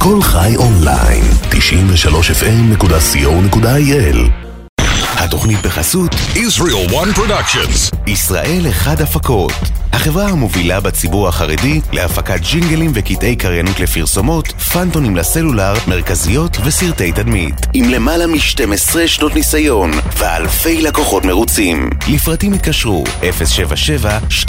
בכל חי אונליין, 93fm.co.il. התוכנית בחסות Israel One Productions, ישראל אחד הפקות, החברה המובילה בציבור החרדי להפקת ג'ינגלים וקטעי קריינות לפרסומות, פנטונים לסלולר, מרכזיות וסרטי תדמית, עם למעלה מ-12 שנות ניסיון ואלפי לקוחות מרוצים. לפרטים התקשרו 077-200-200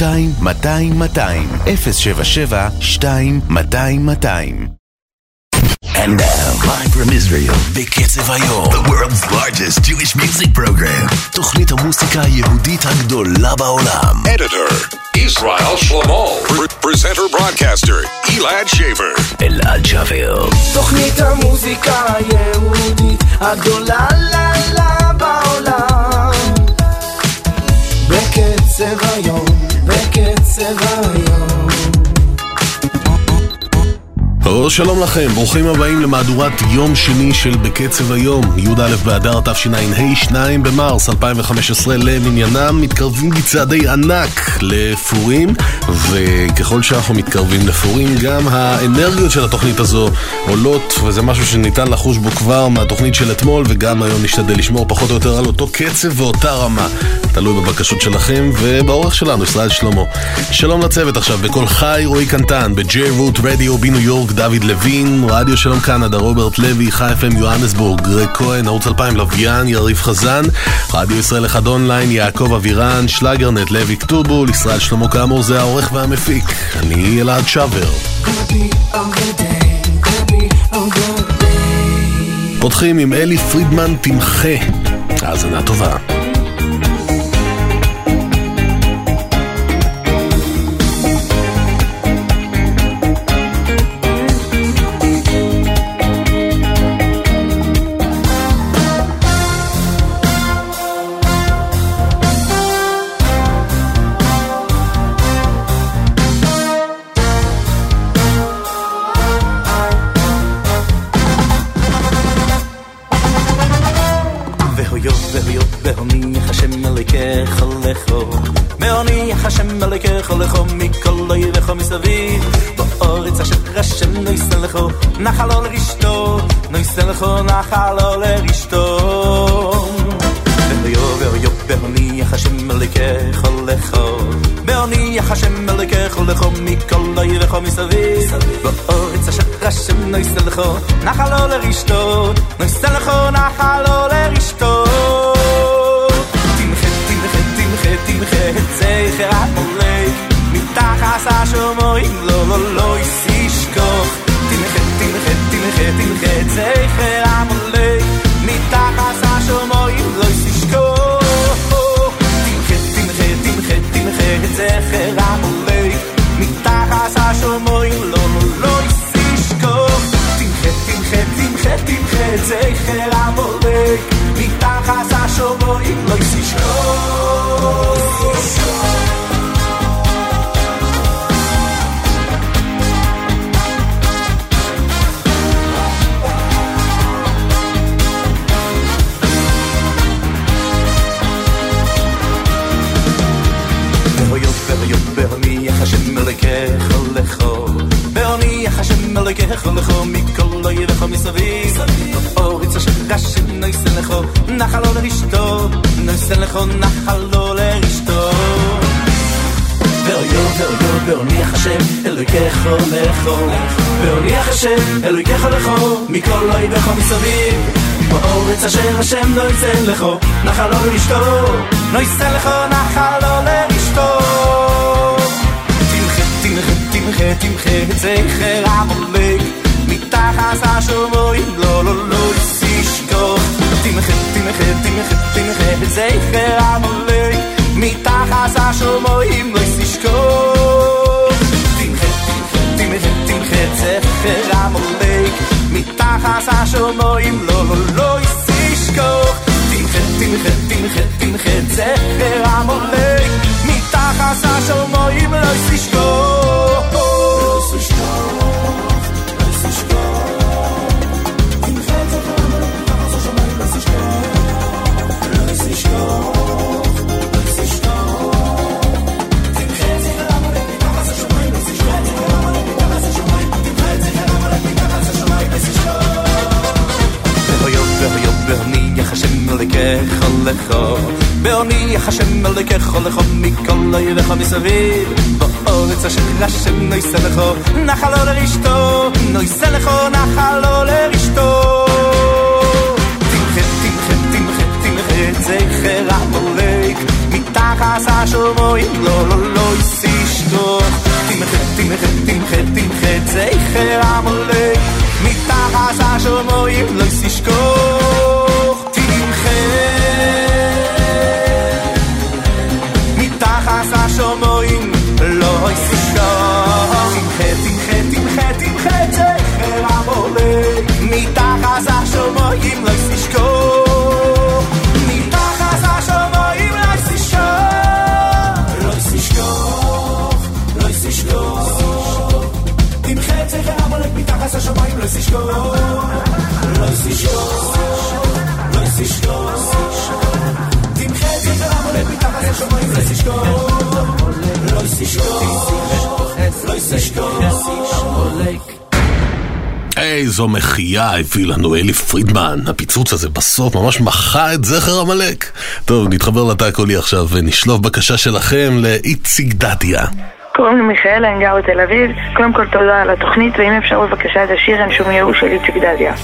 077-200-200. And now, live from Israel, בקצב היום, the world's largest Jewish music program. תוכנית המוסיקה היהודית הגדולה בעולם. editor Israel Shlomo, presenter broadcaster Elad Shaver. אלעד שבר. תוכנית המוסיקה היהודית הגדולה בעולם. בקצב היום, בקצב היום. שלום לכם, ברוכים הבאים למהדורת יום שני של בקצב היום, י"א באדר תשע"ה, 2 במרס 2015 למניינם. מתקרבים בצעדי ענק לפורים, וככל שאנחנו מתקרבים לפורים גם האנרגיות של התוכנית הזו עולות, וזה משהו שניתן לחוש בו כבר מהתוכנית של אתמול, וגם היום נשתדל לשמור פחות או יותר על אותו קצב ואותה רמה, תלוי בבקשות שלכם ובאורך שלנו, ישראל שלמה. שלום לצוות עכשיו בכל חי, רועי קנטן, בג'יי רוט רדיו בניו יורק, דוד לוין, רדיו שלום קנדה, רוברט לוי, חי FM יוהנסבורג, גרג כהן, ערוץ 2000 לוויין, יריב חזן, רדיו ישראל אחד אונליין, יעקב אבירן, שלגרנט, לוי כתובול, ישראל שלמה כאמור זה העורך והמפיק, אני אלעד שבר. פותחים עם אלי פרידמן תמחה, האזנה טובה. נחלו לרשתו, נויסלחו נחלו לרשתו. ויובר בהוני יחשם מלכך הולכו, בהוני יחשם מלכך הולכו מכל לא ירחו מסביב. באורץ אשר רשם נויסלחו נחלו לרשתו, נויסלחו נחלו לרשתו. תמחה, תמחה, תמחה, תמחה את זכר המולק, מתחת השמיים לא לא לא ישכוח. תמחה, תמחה, תמחה, תמחה את זכר המולק, מתחת השמיים לא ישכוח. תמחה, תמחה, תמחה, תמחה את זכר המולק, מתחת השמיים לא לא לא ישכח. תמחה, תמחה, תמחה, תמחה את זכר המולק, מתחת השמיים לא ישכח. בהוני יחשם מלכך הולכו, בהוני יחשם מלכך הולכו, מכל לא ירחו מסביב. אורץ אשר רשם נויסלחו נחלו לרשתו, נויסלחו נחלו לרשתו. בהוני יחשם אלוהיכך הולכו, בהוני יחשם אלוהיכך הולכו, מכל לא ירחו מסביב. באורץ אשר רשם נויסלחו נחלו לרשתו, נויסלחו נחלו לרשתו. תמחה, תמחה את זכר המולק, מתחת השמיים לא לא לא ישכח. תמחה, תמחה, תמחה, תמחה את זכר המולק, מתחת השמיים לא ישכח. תמחה, תמחה, תמחה את זכר המולק, מתחת השמיים לא לא לא ישכח. תמחה, תמחה, תמחה, תמחה את זכר המולק, מתחת השמיים לא ישכח. אלוהיך לכו בהוניח השם אלוהיך לכו מכל אויביך מסביב בארץ אשר השם נויסה לכו נחלו לרשתו נויסה לכו נחלו לרשתו תמחה זכר עמלק מתחת השמיים לא ישכח תמחה זכר עמלק מתחת השמיים לא ישכח מתחת השמיים לא ישכח תמחה זכר עמלק מתחת השמיים לא ישכח מתחת השמיים לא ישכח לא ישכח לא ישכח תמחה זכר עמלק מתחת השמיים לא ישכח לא ישכח לא ישכח איזו מחייה הביא לנו אלי פרידמן. הפיצוץ הזה בסוף ממש מחה את זכר עמלק. טוב, נתחבר לתא הקולי עכשיו ונשלוף בקשה שלכם לאיציק דדיה. קוראים לי מיכאל, אני גר בתל אביב. קודם כל תודה על התוכנית, ואם אפשר בבקשה את השיר אין שום ייאוש של איציק דדיה.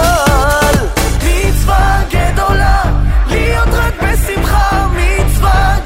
מצווה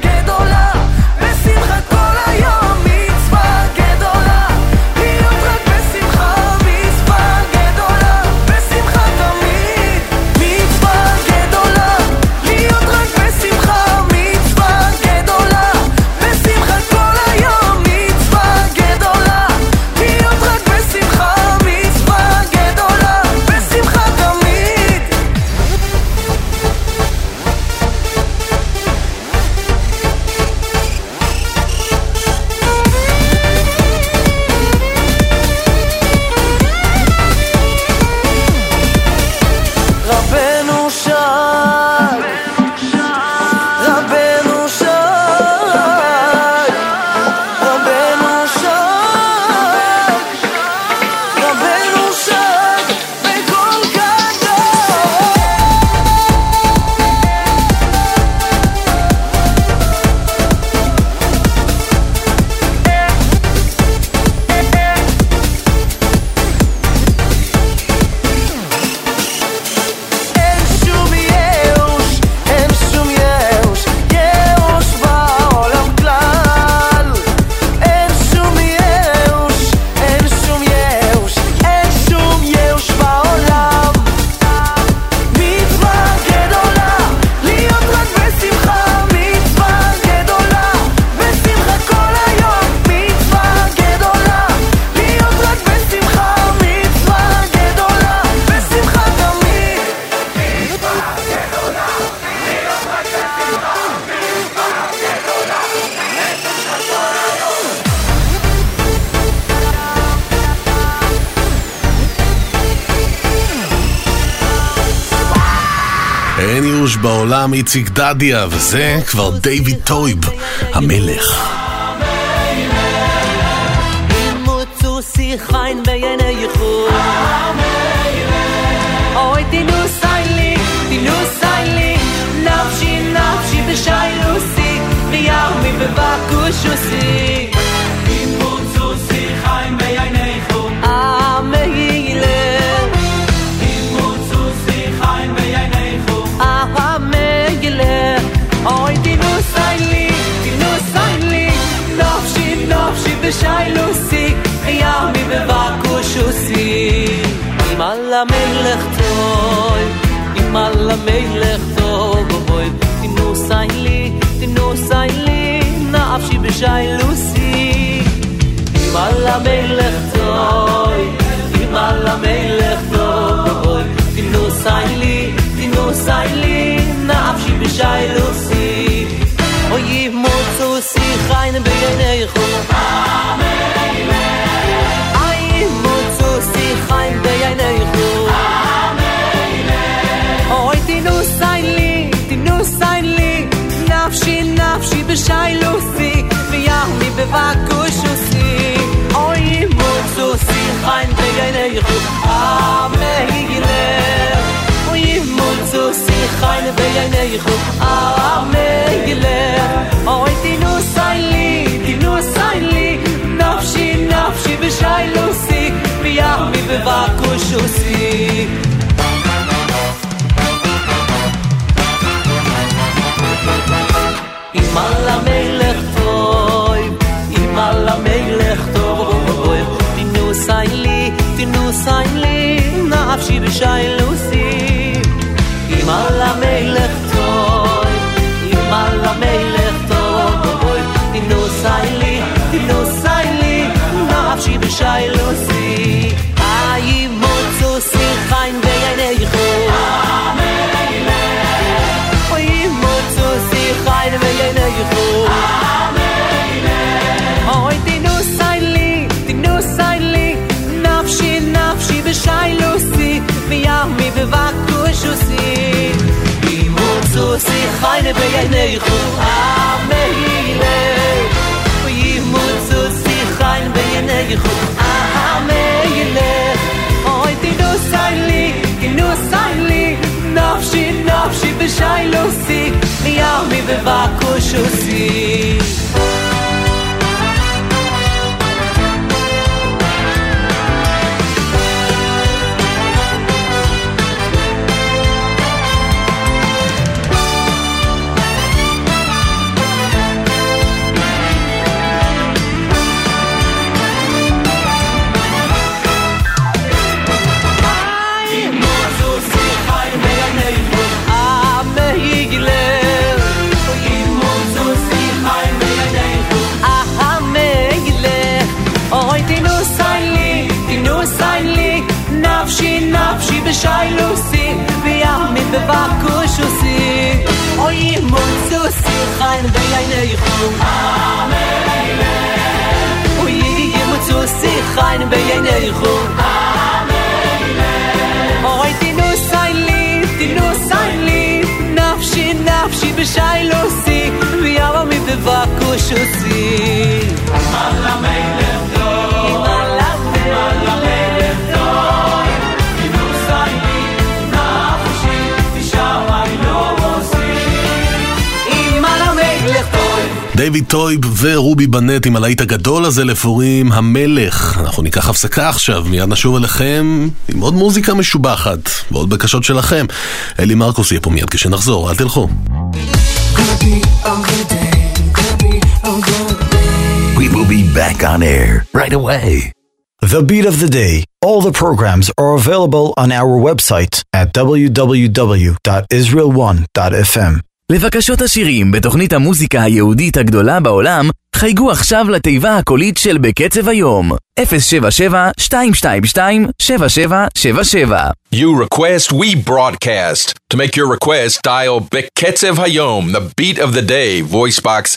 אין ייאוש בעולם, איציק דדיה, וזה כבר דיוויד טויב, המלך. Kein beyene ykhul Oy dinu sayli nafshi beshaylusi Riyami bevakushusi Imutsusi kein beyene ykhul Ameile Imutsusi kein beyene ykhul Ameile Oy dinu sayli nafshi beshaylusi Yami bevakushusi Imala melech toy Imala melech toy Tinu sayli Nafshi beshaylusi Imala melech toy Imala melech toy Tinu sayli Nafshi beshaylusi Oy motsusi Chayin beyeneichu Amen Chaim beyeinechu Amen Oy tinu sayli Nafshi beshaylusi V'yahmi bevakushusi Oy motzusi Chaim beyeinechu Amen Oy motzusi Chaim beyeinechu Amen Oy tinu sayli Nafshi beshaylusi Yami bevakushusi Imala melech toy Tinu sayli Nafshi beshaylusi Imala melech toy Tinu sayli Nafshi beshaylusi Motzusi Chaim beyeinechu Amen Oy motzusi Chaim beyeinechu Amen Oy tinu sayli Nafshi beshaylusi V'yami bevakushusi Motzusi Chaim beyeinechu Amen Oy motzusi Chaim beyeinechu Amen Oy tinu sayli Nafshi beshaylusi Yami bevakushusi Nafshi beshaylusi V'yami bevakushusi Oy motzusi Chaim beyeinechu Amen Oy motzusi Chaim beyeinechu Amen Oy tinu sayli Nafshi beshaylusi V'yami bevakushusi Imala melech toy Imala melech toy דיוויד טויב ורובי בנט עם הלהיט הגדול הזה לפורים, המלך. אנחנו ניקח הפסקה עכשיו, מיד נשוב אליכם עם עוד מוזיקה משובחת ועוד בקשות שלכם. אלי מרקוס יהיה פה מיד כשנחזור, אל תלכו. We will be back on air right away. The Beat of the Day. All the programs are available on our website at www.israel1.fm. לבקשות השירים בתוכנית המוזיקה היהודית הגדולה בעולם, חייגו עכשיו לתיבה הקולית של בקצב היום 077-222-7777. You request, we broadcast. To make your request, dial Beketzev Hayom, the beat of the day, voice box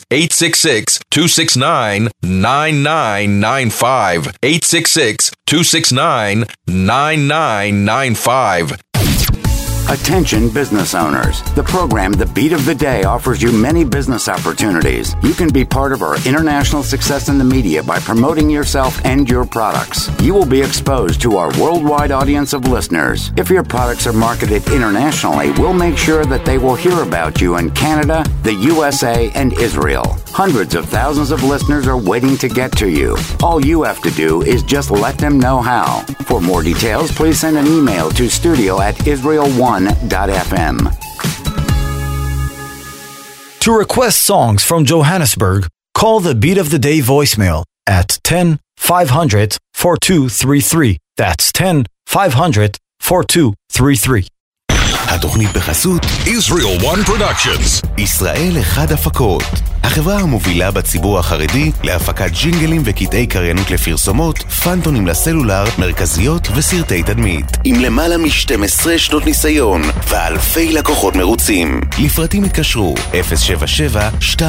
866-269-9995. 866-269-9995. Attention business owners. The program, The Beat of the Day, offers you many business opportunities. You can be part of our international success in the media by promoting yourself and your products. You will be exposed to our worldwide audience of listeners. If your products are marketed internationally, we'll make sure that they will hear about you in Canada, the USA, and Israel. Hundreds of thousands of listeners are waiting to get to you. All you have to do is just let them know how. For more details, please send an email to studio@israel1.fm. To request songs from Johannesburg, call the Beat of the Day voicemail at 10-500-4233. That's 10-500-4233. התוכנית בחסות Israel One Productions. ישראל אחד הפקות, החברה המובילה בציבור החרדי להפקת ג'ינגלים וקטעי קריינות לפרסומות, פנטונים לסלולר, מרכזיות וסרטי תדמית. עם למעלה מ-12 שנות ניסיון ואלפי לקוחות מרוצים. לפרטים התקשרו 077-200-200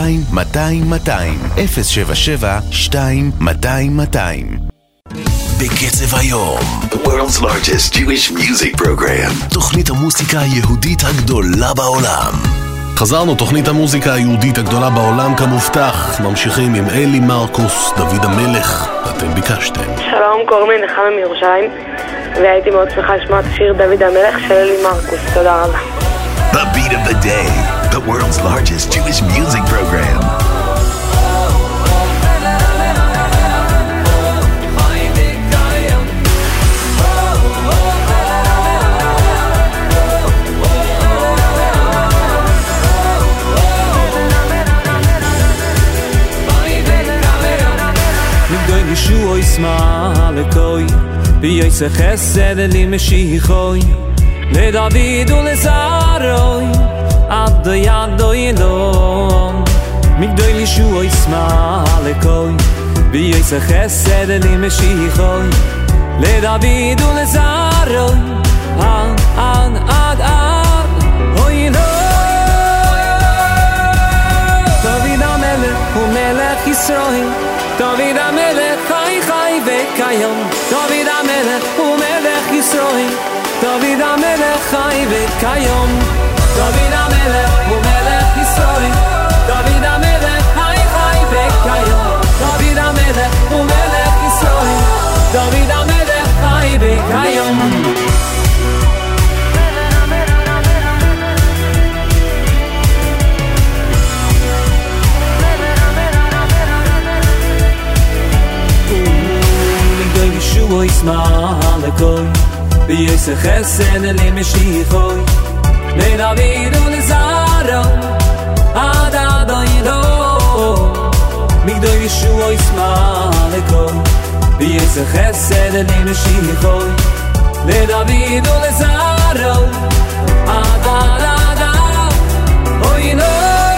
077-200-200. בקצב היום, the world's largest Jewish music program. תוכנית המוסיקה היהודית הגדולה בעולם. חזרנו, תוכנית המוזיקה היהודית הגדולה בעולם כמובטח. ממשיכים עם אלי מרקוס, דוד המלך. אתם ביקשתם. שלום, קוראים לי נחמה מירושלים, והייתי מאוד שמחה לשמוע את השיר דוד המלך של אלי מרקוס. תודה רבה. The Beat of the Day, the world's largest Jewish music program. ישוע ישמע לקוי בייס חסד לי משיחוי לדוד ולזרוי עד ידו ילום מגדול ישוע ישמע לקוי בייס חסד לי משיחוי לדוד ולזרוי עד אוי לא דוד המלך הוא מלך ישראל דוד המלך חי חי וקיים דוד המלך הוא מלך ישראל דוד המלך חי וקיים דוד המלך הוא מלך ישראל דוד המלך חי חי וקיים דוד המלך הוא מלך ישראל דוד המלך חי וקיים ישוע ישמע לקוי בייס חסד לי משיחוי לדוד ולזרעו עד ילו מגדול ישוע ישמע לקוי בייס חסד לי משיחוי לדוד ולזרעו עד אוי נו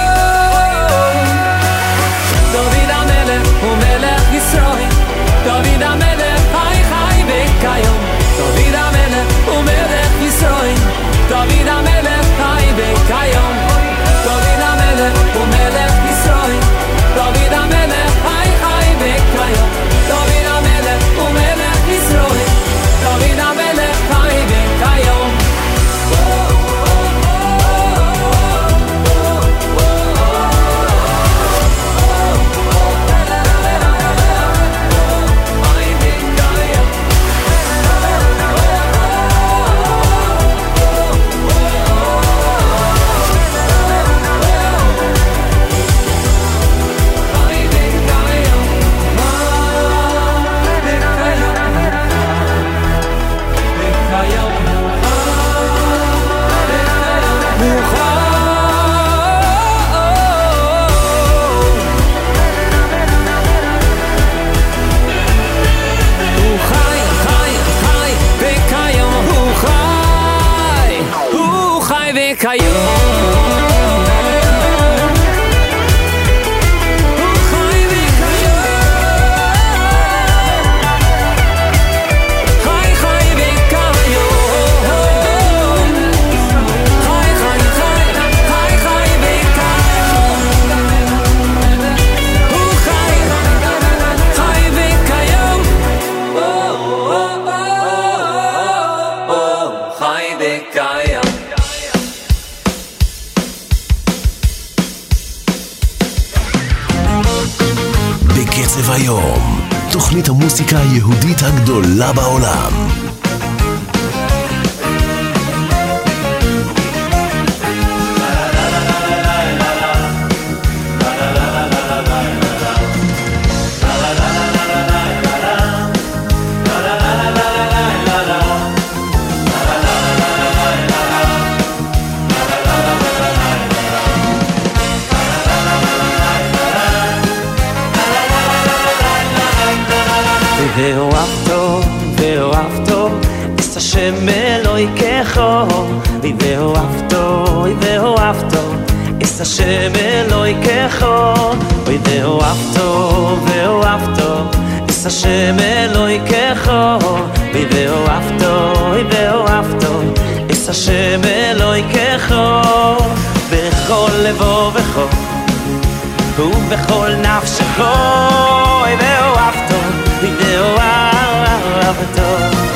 דוד המלך הוא מלך ישראל דוד המלך חי חי וקיים דוד המלך הוא מלך ישראל דוד המלך חי וקיים דוד המלך הוא מלך ישראל דוד המלך חי חי וקיים דוד המלך הוא מלך ישראל דוד המלך חי וקיים חי וקיים בקצב היום, תוכנית המוסיקה היהודית הגדולה בעולם. ואוהבתו, ואוהבתו, את השם אלוהיכךו. ואוהבתו, ואוהבתו, את השם אלוהיכךו. ואוהבתו, ואוהבתו, את השם אלוהיכךו. ואוהבתו, ואוהבתו, את השם אלוהיכךו. בכל לבו וכל, ובכל נפשכו. ואוהבתו, ואוהבתו,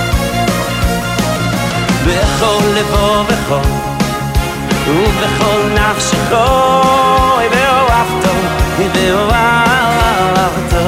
בכל לבו וכל, ובכל נפשכו. ואוהבתו, ואוהבתו,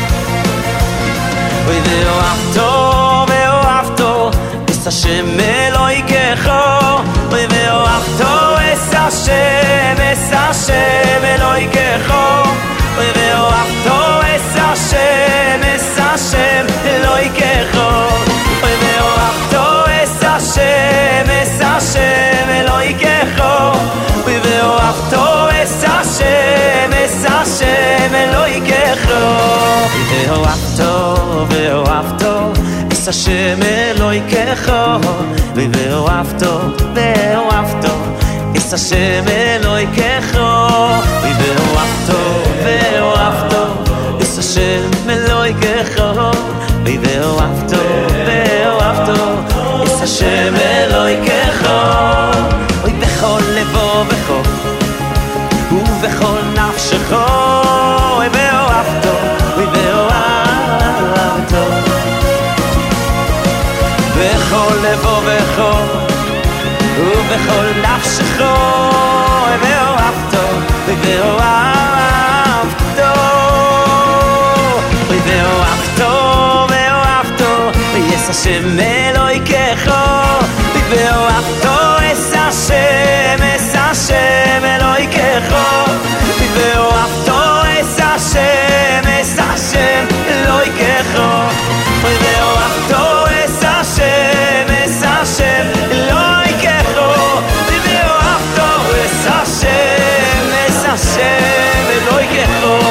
ואוהבתו, ואוהבתו, את השם אלוהיכךו. ואוהבתו, את השם, את השם אלוהיכךו. ואוהבתו, את השם, את השם אלוהיכךו. ואוהבתו, את השם, את השם אלוהיכךו. ואוהבתו, את השם, את השם אלוהיכךו. ואוהבתו, ואוהבתו, את השם אלוהיכךו. ואוהבתו, ואוהבתו, את השם אלוהיכךו. ואוהבתו, ואוהבתו, את השם אלוהיכךו. ואוהבתו, ואוהבתו, את השם אלוהיכךו. בכל לבו וכל, ובכל נפשכו. ואוהבתו, ואוהבתו, בכל לבו וכל, ובכל נפשכו. ואוהבתו, ואוהבתו, ואוהבתו, ואוהבתו, ויש השם אלוהיכךו. ואוהבתו, את השם, את השם אלוהיכךו. ואוהבתו, את השם, את השם אלוהיכךו. ואוהבתו, את השם, את השם אלוהיכךו. ואוהבתו, את השם, את השם אלוהיכךו.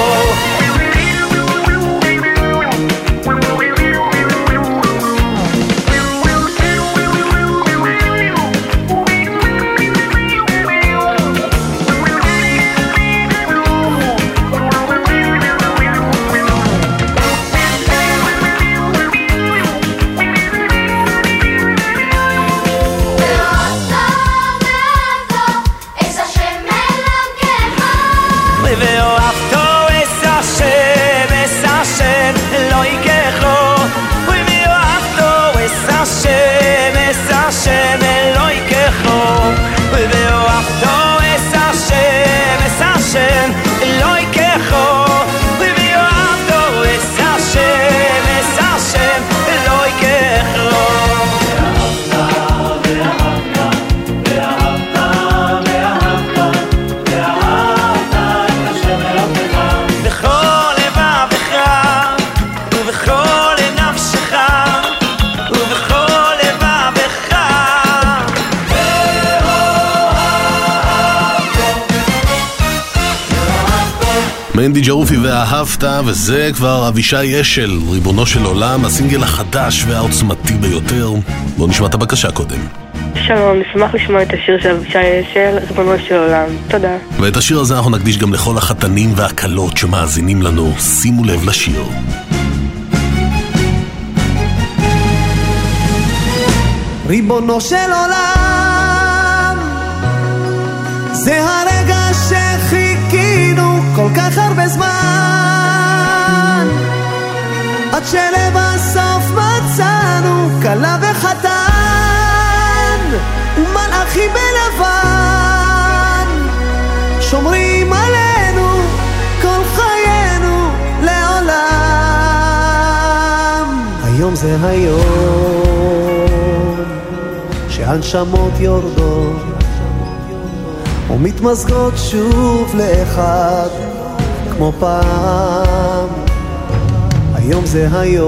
מנדי ג'רופי ואהבת, וזה כבר אבישי אשל, ריבונו של עולם, הסינגל החדש והעוצמתי ביותר. בואו נשמע את הבקשה קודם. שלום, נשמח לשמוע את השיר של אבישי אשל, ריבונו של עולם. תודה. ואת השיר הזה אנחנו נקדיש גם לכל החתנים והקלות שמאזינים לנו. שימו לב לשיר. ריבונו של עולם, זה הרגע שחיכינו כל כך הרבה זמן, עד שלבסוף מצאנו כלה וחתן ומלאכים בלבן, שומרים עלינו כל חיינו לעולם. זה היום שהנשמות יורדות ומתמזגות שוב לאחד כמו פעם. היום זה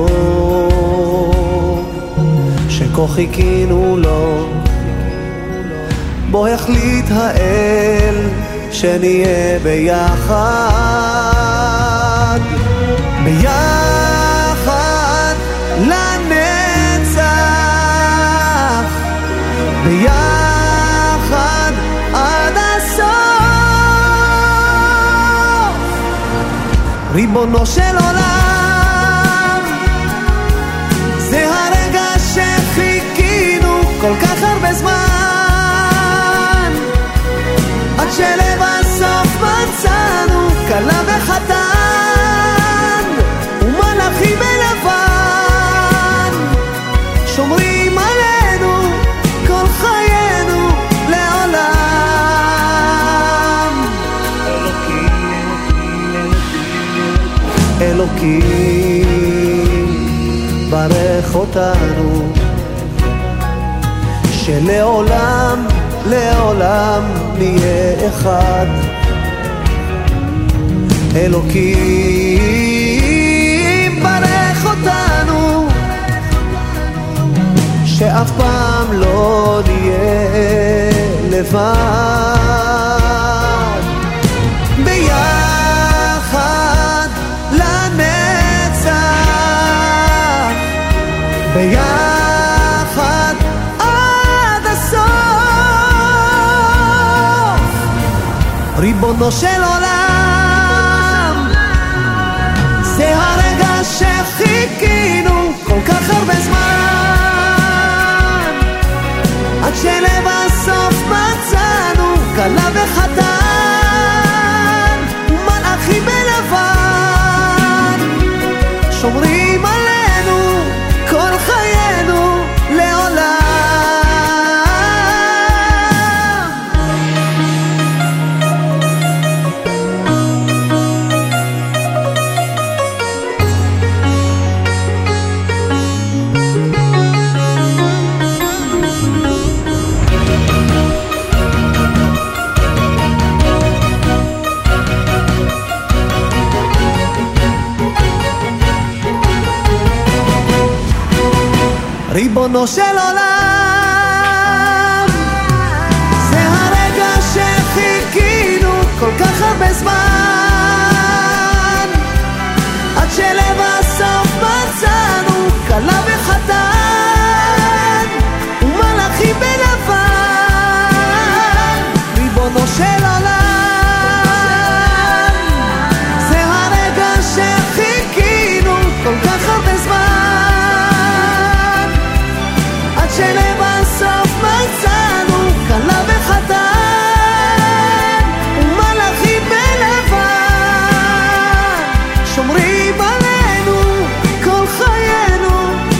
היום שכה חיכינו לו, בו החליט האל שנהיה ביחד, ביחד לנצח, ביחד עד הסוף. ריבונו של עולם, זה הרגע שחיכינו כל כך הרבה זמן, עד שלבסוף מצאנו כלה וחתן ומלאכים בלבן שומרים עלינו כל חיינו לעולם. אלוקים ברך אותנו שלעולם לעולם נהיה אחד. אלוקים ברך אותנו שאף פעם לא נהיה לבד, ביחד לנצח, ביחד עד הסוף. ריבונו של עולם, זה הרגע שחיכינו כל כך הרבה זמן, עד שלבסוף מצאנו כלה וחתן ומלאכים בלבן שומרים עלינו כל חיינו לעולם. ריבונו של עולם, זה הרגע שחיכינו כל כך הרבה זמן, עד שלבסוף מצאנו כלה וחתן ומלאכים בלבן. ריבונו של עולם, זה הרגע שחיכינו כל כך הרבה זמן, שלבסוף מצאנו כלה וחתן ומלאכים בלבן שומרים עלינו כל חיינו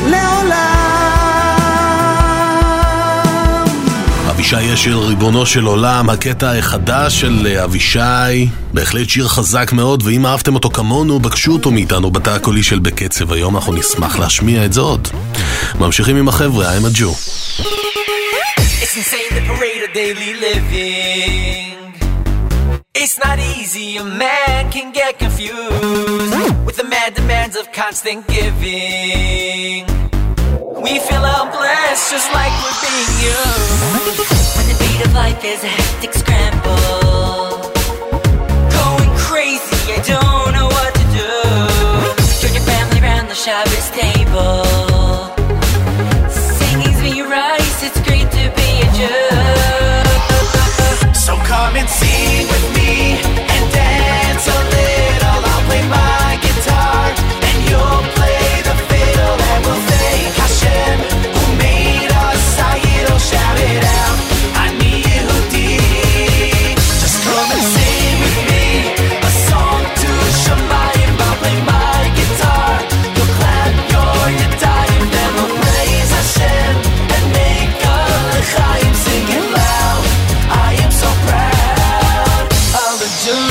לעולם. אבישי אשל, ריבונו של עולם, הקטע החדש של אבישי, בהחלט שיר חזק מאוד, ואם אהבתם אותו כמונו, בקשו אותו מאיתנו בתא הקולי של בקצב היום, אנחנו נשמח להשמיע את זאת. ממשיכים עם החבר'ה, I'm a Jew. It's insane the parade of daily living. It's not easy, a man can get confused with the mad demands of constant giving. We feel blessed just like we're being used. When the beat of life is a hectic scramble, going crazy, I don't know what to do. Join your family around the Shabbos table, singing's me rice, it's great to be a Jew. So come and sing with me and dance a little. I'll play my guitar and you'll play the fiddle, and we'll thank Hashem who made us. I'll shout it out, Ani Yehudi. Just come and sing with me a song to Shamayim. I'll play my guitar, you'll clap your yadayim, then we'll praise Hashem and make a l'chaim. Sing it loud, I am so proud of a Jew.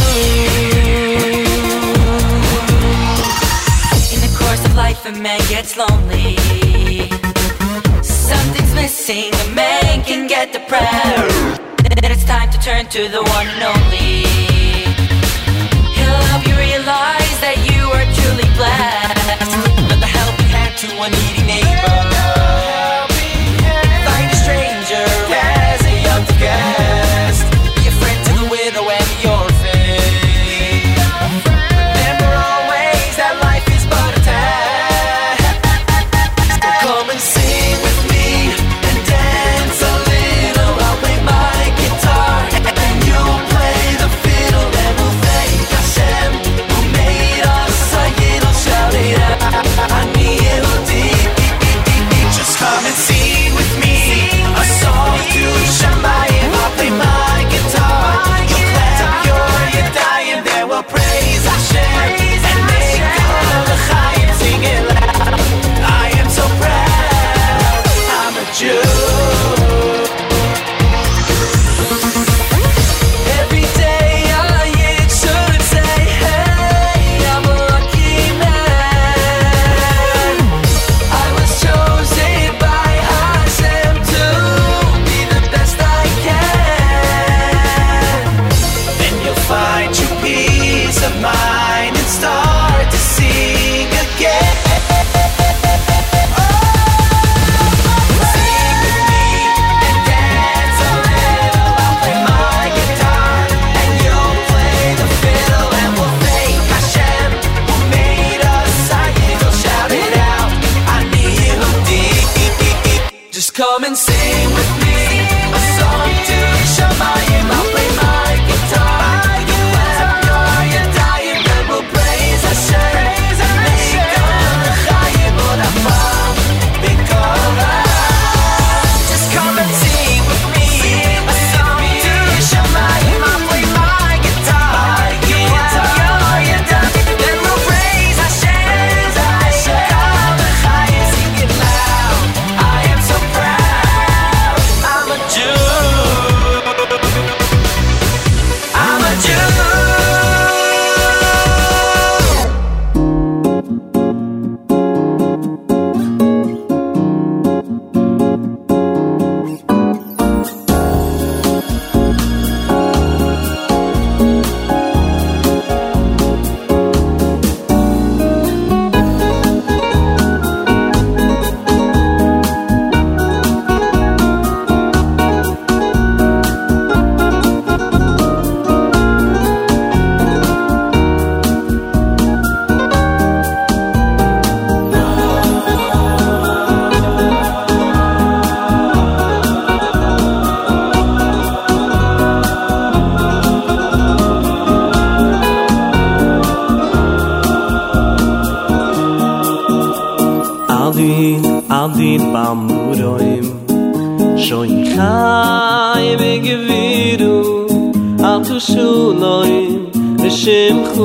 In the course of life a man gets lonely, missing, a man can get depressed. Then it's time to turn to the one and only. He'll help you realize that you are truly blessed. Lend a helping hand to a needy neighbor. Find a stranger as a young guest. Be a friend to the widow and the orphan. Remember always that life is but a test. So come and sing with me and dance a little. I'll play my guitar and you'll play the fiddle, and we'll thank Hashem who made us. I'll shout it out. Ani Yehudi. Just come and sing with me a song to Shamayim. I'll play my guitar. You'll clap your yadayim. Then we'll praise Hashem and make all the chayim. Sing it loud. I am so proud. I'm a Jew. Every day I should say, hey, I'm a lucky man. I was chosen by Hashem to be the best I can. Then you'll find true peace of mind and start to sing again. Sing with me and dance a little. I'll play my guitar and you'll play the fiddle, and we'll thank Hashem who made us. I'll shout it out. Ani Yehudi. Just come and sing with me a song to Shamayim. I'll play my guitar. You clap your yadayim, then we'll praise Hashem. Make all the chayim on a farm. Just come and sing with me a song to Shamayim. I'll play my guitar. You clap your yadayim, then we'll praise Hashem. Make all the chayim. Sing it loud. I am so proud. I'm a Jew. I'm a Jew. Aldi bamuroim shoy chay begeviru al tu shuloim b'shemchu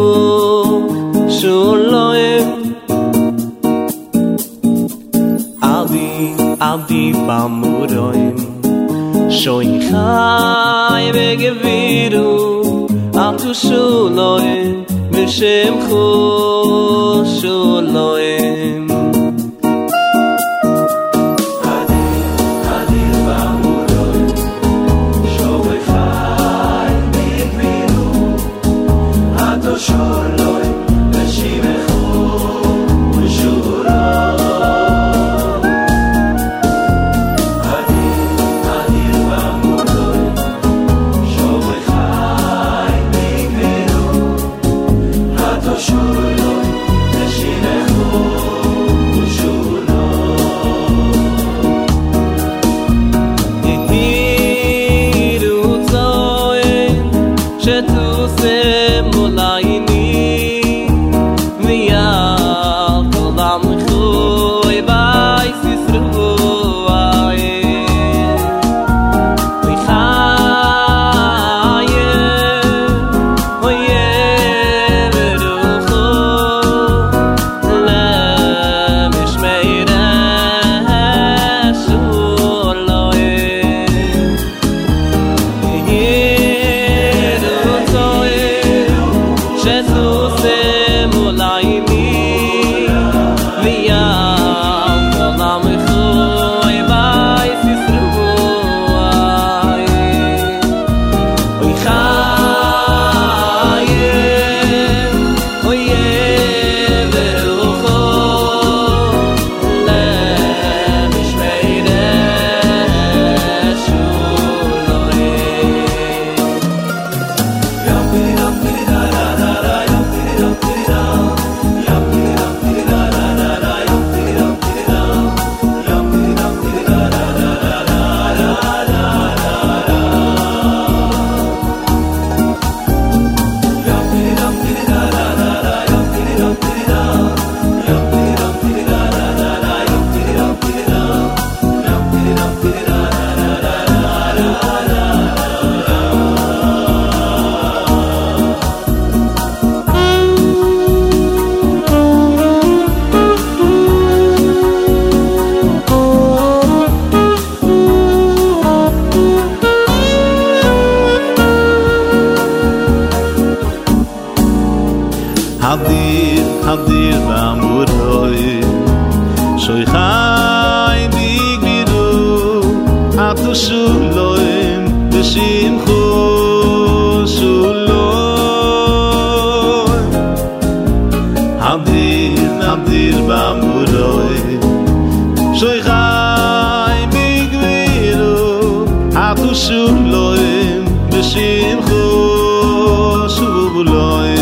shuloim Aldi bamuroim shoy chay begeviru al tu shuloim b'shemchu shuloim Just הבדיר במורוי שוי חי בגבירו עטו שולוים ושמחו שולוים הבדיר במורוי שוי חי בגבירו עטו שולוים ושמחו שולוים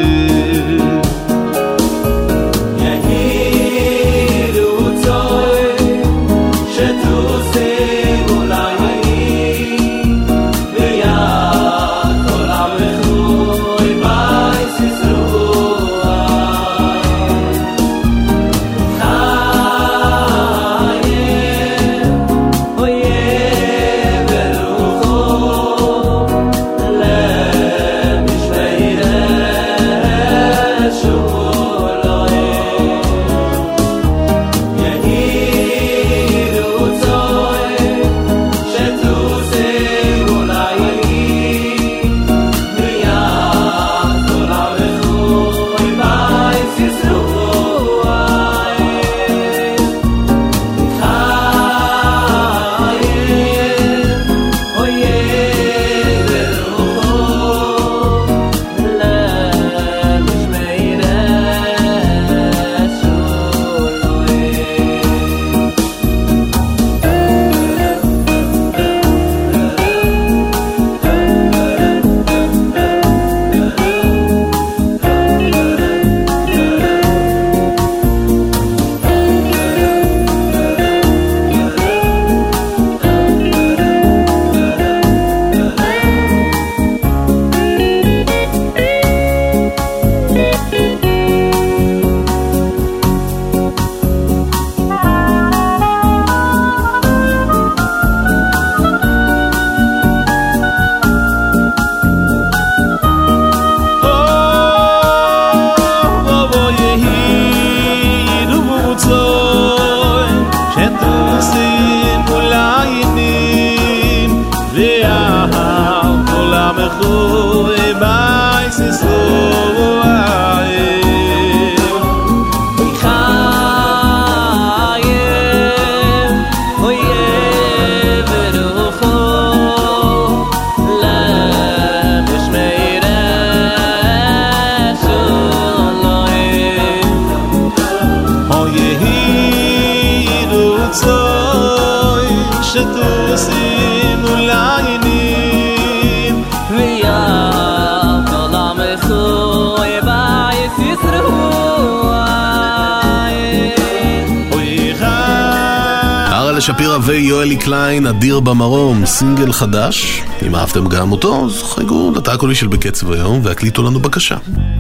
שפירה ויואלי קליין, אדיר במרום, סינגל חדש. אם אהבתם גם אותו, אז חייגו לתא הקולי של בקצב היום והקליטו לנו בקשה.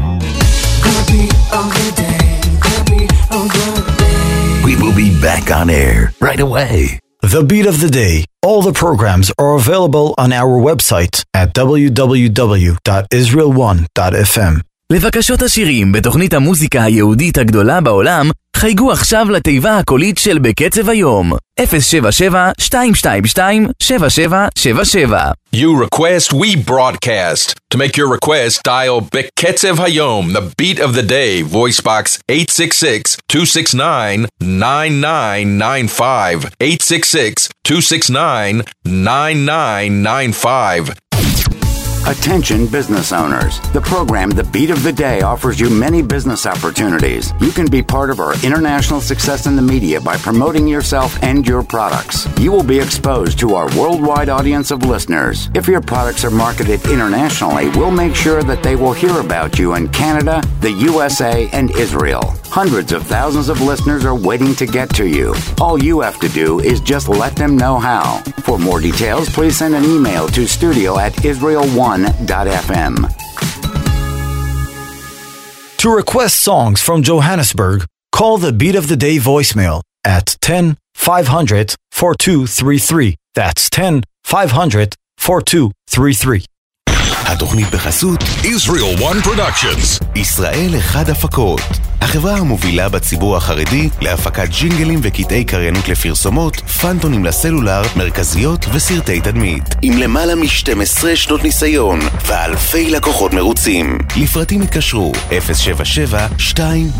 We will be back on air right away. The Beat of the Day. All the programs are available on our website at www.israel1.fm. לבקשות השירים בתוכנית המוזיקה היהודית הגדולה בעולם, חייגו עכשיו לתיבה הקולית של בקצב היום 077-222-7777. You request, we broadcast. To make your request, dial Beketzev Hayom, the beat of the day, voice box 866-269-9995. 866-269-9995. Attention business owners. The program The Beat of the Day offers you many business opportunities. You can be part of our international success in the media by promoting yourself and your products. You will be exposed to our worldwide audience of listeners. If your products are marketed internationally, we'll make sure that they will hear about you in Canada, the USA, and Israel. Hundreds of thousands of listeners are waiting to get to you. All you have to do is just let them know how. For more details, please send an email to studio@israel1.fm. To request songs from Johannesburg, call the Beat of the Day voicemail at 10-500-4233. That's 10-500-4233. התוכנית בחסות Israel One Productions. ישראל אחד הפקות, החברה המובילה בציבור החרדי להפקת ג'ינגלים וקטעי קריינות לפרסומות, פנטונים לסלולר, מרכזיות וסרטי תדמית. עם למעלה מ-12 שנות ניסיון ואלפי לקוחות מרוצים. לפרטים התקשרו 077-200-200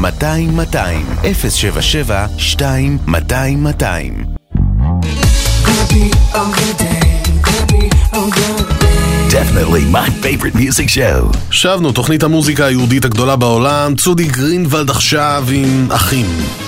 077-200-200. Definitely my favorite music show. שבנו, תוכנית המוזיקה היהודית הגדולה בעולם. צודי גרינוולד עכשיו עם אחים.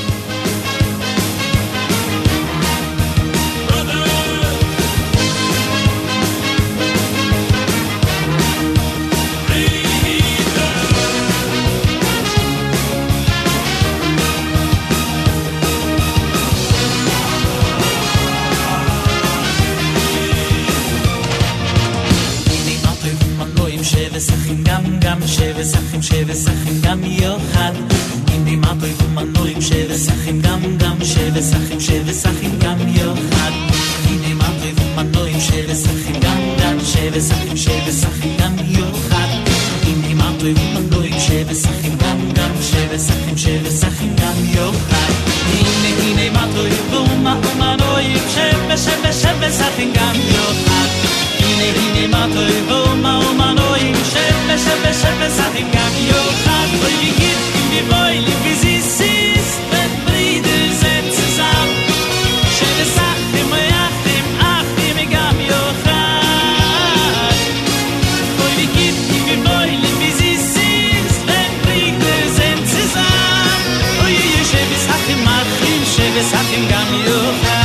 שבסכים גם יוחד אם נמטוי ומנועים שבסכים גם שבסכים גם יוחד אם נמטוי ומנועים שבסכים גם שבסכים גם יוחד אם נמטוי ומנועים שבסכים גם שבסכים גם יוחד הנה מטוי ומנועים שבסכים גם יוחד הנה מטוי ומנועים שבסכים גם יוחד wie geht in die Beule wie sie ist wenn Brüder sind zusammen schöne Sachen achim גם יוחד wie geht in die Beule wie sie ist wenn Brüder sind zusammen שבסכים achim שבסכים גם יוחד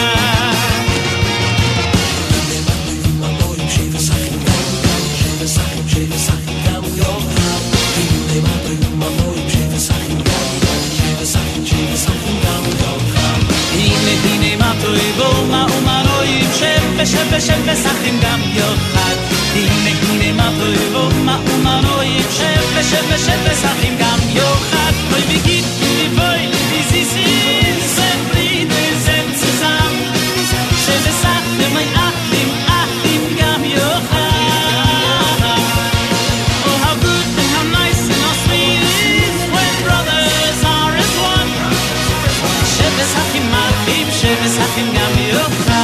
שבסכים גם יוחד הנה מטוי ומה ומנועים שבסכים גם יוחד בואי בגיט ובואי לביזיזים זה ברידה זה צזם שבסכים אחים גם יוחד Oh how good and how nice and how sweet it is when brothers are as one שבסכים אחים שבסכים גם יוחד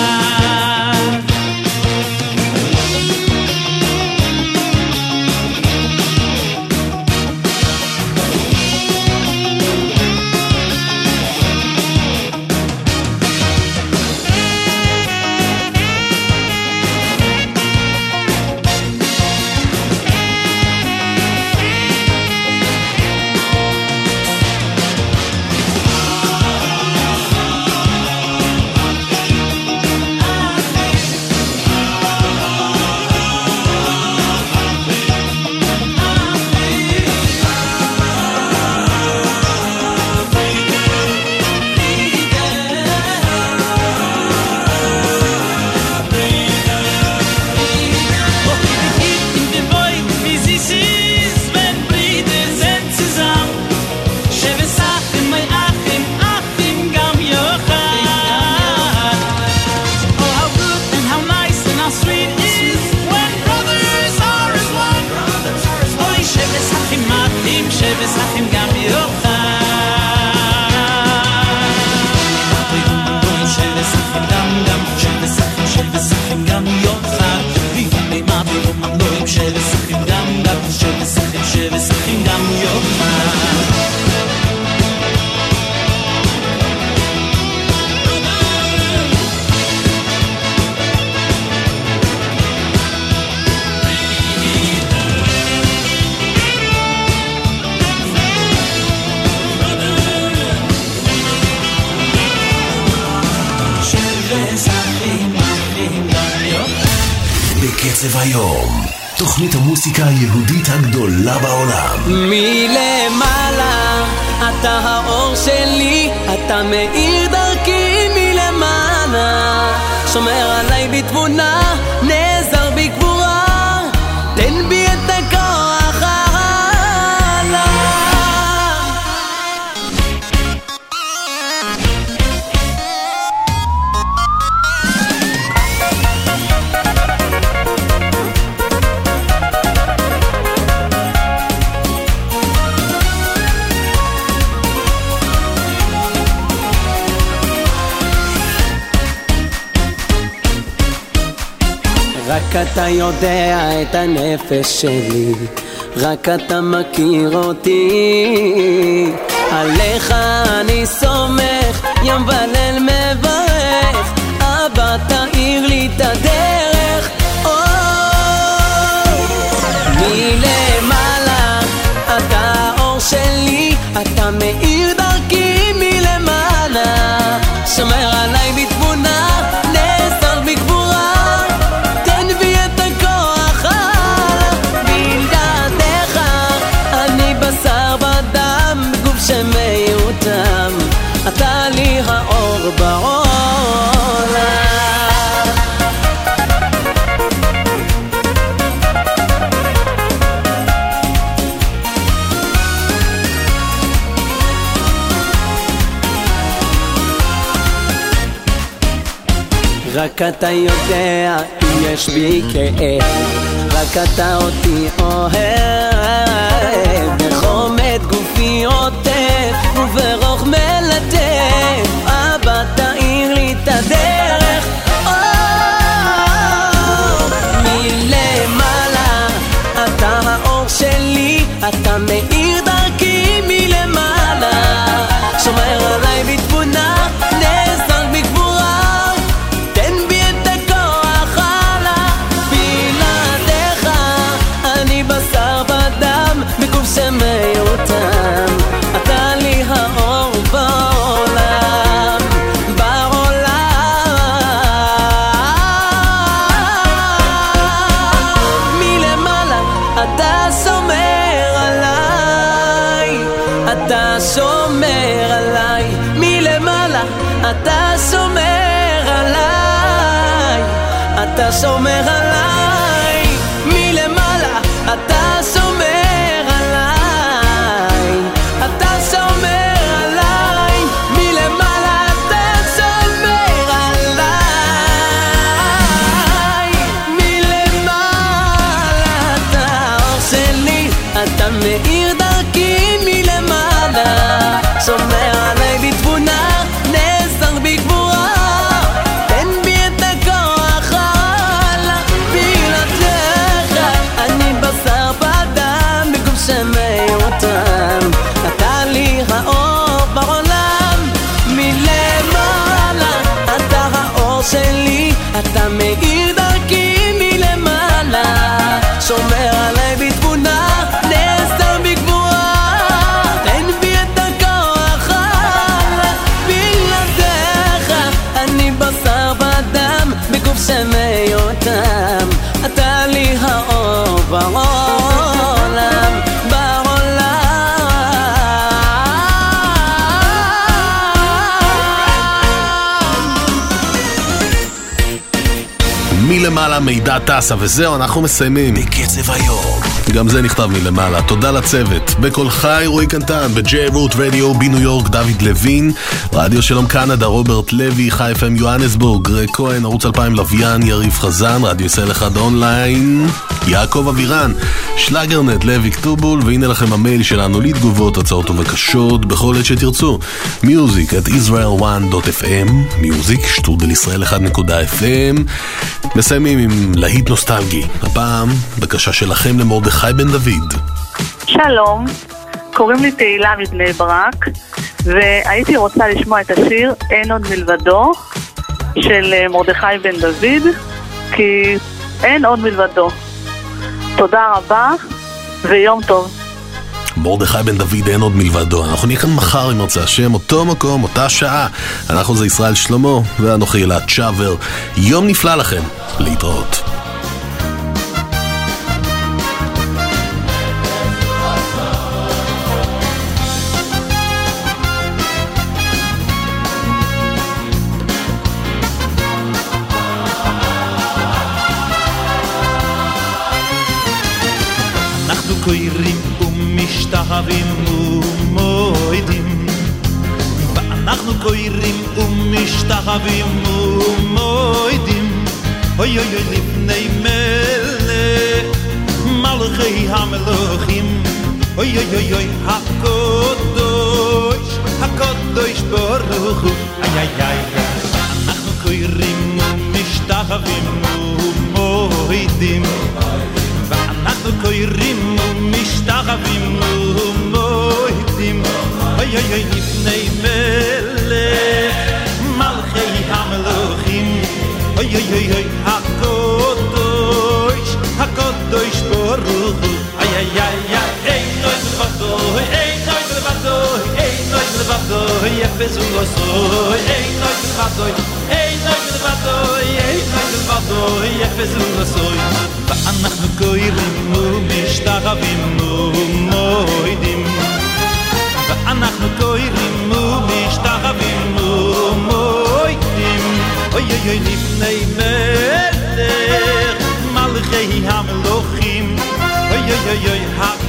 בקצב היום, תוכנית המוסיקה היהודית הגדולה בעולם. מלמעלה, אתה האור שלי, אתה מאיר דרכי מלמעלה. שומר עליי בתבונה, נעזר בגבורה, תן בי את הכוח הלאה. אתה יודע את הנפש שלי, רק אתה מכיר אותי. עליך אני סומך, יום וליל מברך, אבא תאיר לי את הדרך. מלמעלה אתה האור שלי, אתה מאיר דרכי מלמעלה, שומר עליי בתבונה, נעזר בגבורה, תן בי את הכוח בלעדיך אני בשר בדם, גוף שמיותם, אתה לי האור בעולם. רק אתה יודע אם יש בי כאב, רק אתה אותי אוהב, בחום את גופי עוטף וברוך מלטף, אבא תאיר לי את הדרך. מלמעלה אתה האור שלי, אתה מאיר דרכי מלמעלה, שומר עליי בתבונה, נעזר בגבורה, תן בי את הכוח הלאה, בלעדיך אני בשר בדם, בגוף שמיותם, אתה לי האור בעולם, מלמעלה אתה שומר עליי, אתה שומר עליי, מלמעלה אתה שומר עליי, אתה שומר עליי, מלמעלה אתה שומר עליי, אתה שומר עליי, מלמעלה אתה שומר עליי, מלמעלה אתה האור שלי, אתה מאיר דרכי מלמעלה, שומר עליי בתבונה, נעזר בגבורה, תן בי את הכוח הלאה, בלעדיך אני בשר בדם, בגוף שמיותם, אתה לי האור בעולם. מלמעלה אתה האור שלי, אתה מאיר דרכי מלמעלה, שומר עליי בתבונה, נעזר בגבורה, תן בי את הכוח הלאה, בלעדיך אני בשר בדם, בגוף שמיותם, אתה לי האור בעולם, מלמעלה מידע טסה, וזהו, אנחנו מסיימים בקצב היום. גם זה נכתב מלמעלה. תודה לצוות. בכל חי רועי קנטן, בג'יי רוט רדיו בניו יורק דוד לוין, רדיו שלום קנדה רוברט לוי, חי FM יוהנסבורג גרג כהן, ערוץ 2000 לוויין יריב חזן, רדיו ישראל 1 אונליין יעקב אבירן, שלגרנט לוי כתובול. והנה לכם המייל שלנו לתגובות, הצעות ובקשות בכל עת שתרצו, music@israel1.fm, music@israel1.fm. מסיימים עם להיט נוסטלגי, הפעם בקשה שלכם למרדכי בן דוד. שלום, קוראים לי תהילה מבני ברק, והייתי רוצה לשמוע את השיר אין עוד מלבדו של מרדכי בן דוד, כי אין עוד מלבדו. תודה רבה ויום טוב. מרדכי בן דוד אין עוד מלבדו. אנחנו נהיה כאן מחר עם הרצאה השם, אותו מקום, אותה שעה. אנחנו זה ישראל שלמה ואנוכי אלעד צ'אבר. יום נפלא לכם, להתראות. אנחנו קוראים ומשתהבים ומועדים, ואנחנו קוראים ומשתהבים ומועדים, אוי אוי אוי לפני מלך מלכי המלוכים, אוי אוי אוי אוי הקדוש הקדוש ברוך הוא, איי איי איי. אנחנו קוראים ומשתהבים ומועדים, ומוידים ואנחנו קוראים ומשתחווים ומוידים אוי אוי אוי לפני מלך מלכי המלוכים אוי אוי אוי אוי הקודש ברוך הוא איי איי איי איי נוי לבדוי איי נוי לבדוי איי נוי לבדוי יפזו לסוי איי נוי לבדוי איי נוי לבדוי איי נוי לבדוי יפזו לסוי ואנחנו קוראים ומשתחווים ומוידים ואנחנו קוראים ומשתחווים ומוידים אוי אוי אוי לפני מלך מלכי המלוכים אוי אוי אוי אוי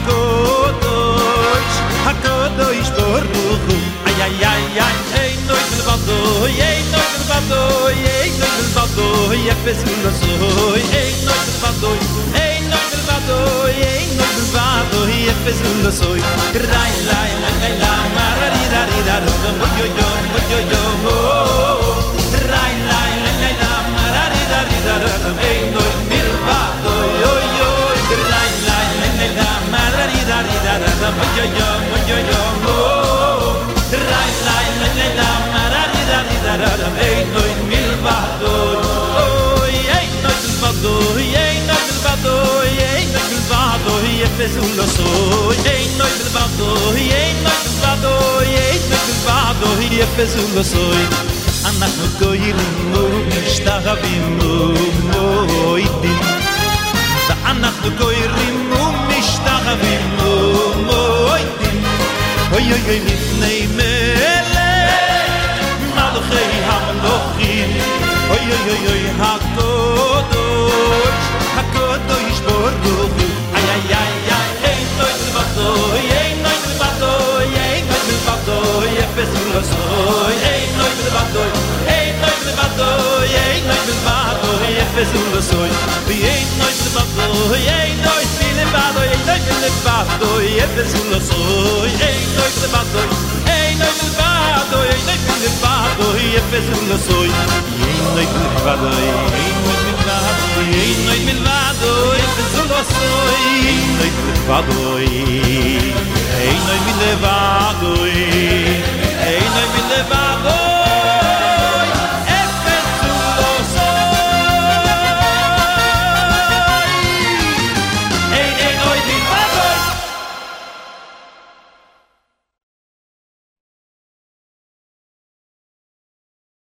הקודש ברוך הוא איי איי איי איי אין נוי לבדוי אין נוי לבדוי אין נוי לבדוי יפזו לסוי אין נוי לבדוי אין נוי לבדוי אין נוי לבדוי יפזו לסוי ריי ליי ליי ליי מרארי רארי רארי אוי אוי אוי אוי ריי ליי ליי ליי מרארי רארי רארי אין נוי לבדוי אוי אוי ריי ליי ליי ליי מרארי רארי רארי אוי אוי אוי ריי ליי ליי ליי מרארי רארי רארי אין נוי לבדוי אוי אין נוי לבדוי אין נוי לבדוי אין נוי לבדוי יפזו לסוי אין נוי לבדוי אין נוי לבדוי אין נוי לבדוי יפזו לסוי אנחנו קוראים ומשתחווים ומוידים ואנחנו קוראים ומשתחווים ומוידים אוי אוי אוי לפני מלך מלכי המלוכים אוי אוי אוי אוי הקודש ברוך הוא איי איי איי איי אין נוי לבדוי אין נוי לבדוי אין נוי לבדוי יפזו לסוי אין נוי לבדוי אין נוי לבדוי אין נוי לבדוי יפזו לסוי ואין נוי לבדוי אין נוי לבדוי אין נוי לבדוי יפזו לסוי אין נוי לבדוי אין נוי לבדוי אין נוי לבדוי יפזו לסוי אין נוי לבדוי אין נוי לבדוי אין נוי לבדוי יפזו לסוי אין נוי לבדוי אין נוי לבדוי